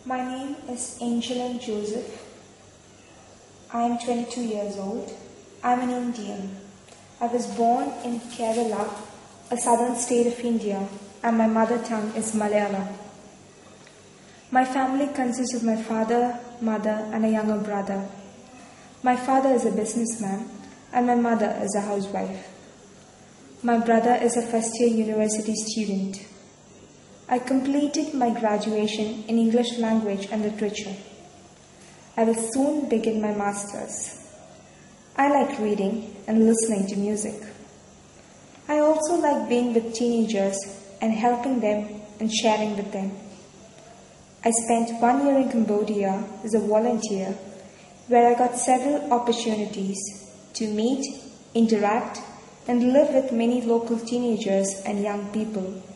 My name is Angeline Joseph. I am 22 years old. I am an Indian. I was born in Kerala, a southern state of India, and my mother tongue is Malayalam. My family consists of my father, mother, and a younger brother. My father is a businessman, and my mother is a housewife. My brother is a first-year university student. I completed my graduation in English language and literature. I will soon begin my master's. I like reading and listening to music. I also like being with teenagers and helping them and sharing with them. I spent 1 year in Cambodia as a volunteer where I got several opportunities to meet, interact, and live with many local teenagers and young people.